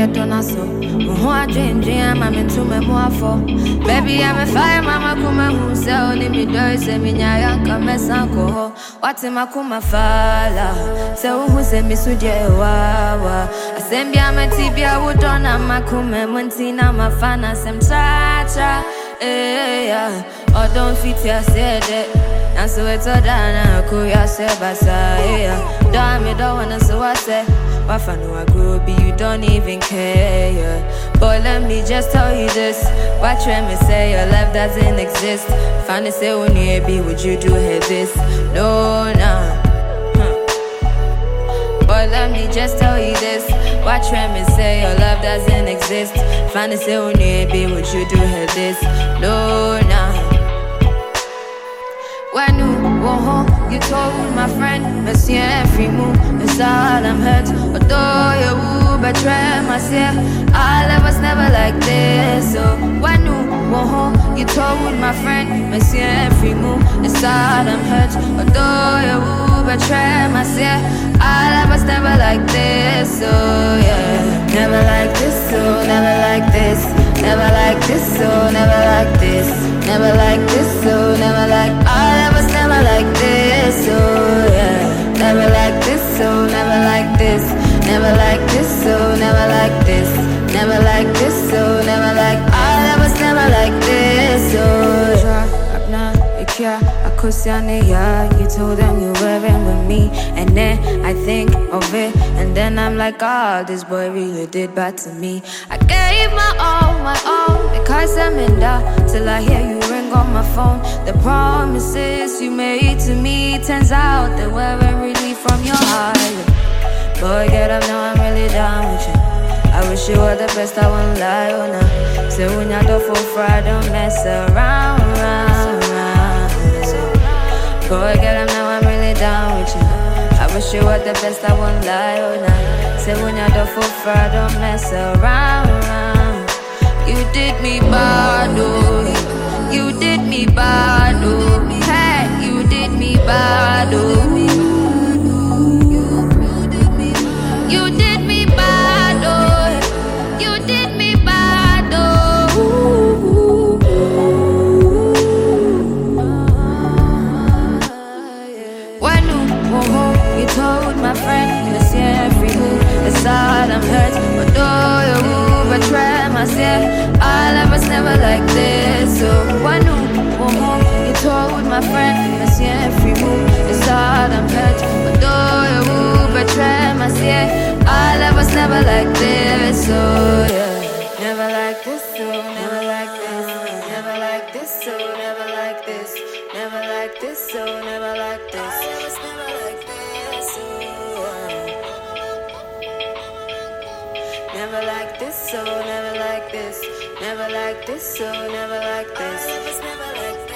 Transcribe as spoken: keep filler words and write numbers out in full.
get done so. Who I dream, dream, I'm into my more for. Baby, I'm a fire, mama, kuma, who sell, need me, do, say, me, nyanka, mess, uncle. What's in my kuma fala? So who send me to Jewawa? I send me, I'm a tibia, would on, I'm a kuma, muntina, my fan, I sem cha cha. Eh, yeah, or don't fit ya, said it. And so it's a dana, kuya se basa, yeah. Damn, me don't wanna, so I say, Wafa no I grow, be you don't even care, yeah. But let me just tell you this. Watch when me say your love doesn't exist. Finally say when you be, would you do her this? No, nah. Huh. But let me just tell you this. Watch when me say your love doesn't exist. Finally say when you be, would you do her this? No, nah. When you go home, you told my friend, Monsieur every move, it's all I'm hurt. Although you will betray myself, our love was never like this. So when you go home, you told my friend, Monsieur every move, it's all I'm hurt. Although you will betray myself, our love was never like this. So yeah, never like this, so never like this. Never like this, so never like this. Never like this, so never like. All of us never like this, so yeah. Never like this, so never like this. Never like this, so never like this. Never like this, so never like. All of us never like this, so yeah. You told them you weren't with me, and then I think of it, and then I'm like, oh, this boy really did bad to me. I gave my all, my all, because I'm in doubt, till I hear you ring on my phone. The promises you made to me, turns out they weren't really from your heart. Boy, get up now, I'm really down with you. I wish you were the best, I won't lie, oh no. So when you're the full fry, don't mess around, round, round. Boy, get up now, I'm really down with you. I wish you were the best, I won't lie, oh nah. Say when you're the full fry, don't mess around, round. You did me bad, oh. You did me bad, oh. Hey, you did me bad, oh. You did me bad, oh. You did me bad, oh. When you go home, you told my friend, Monsieur every move, it's all I'm hurt. Although you will betray myself, all of us never like this. So when you go home, you told my friend, Monsieur every move, it's all I'm hurt. Although you will betray myself, all of us never like this. So yeah, never like this, so never like this. Never like this, so never like this. Never like this, so never like this. All of us never like this, so yeah. Never like this, so never like this. Never like this, so never like this. All of us never like this.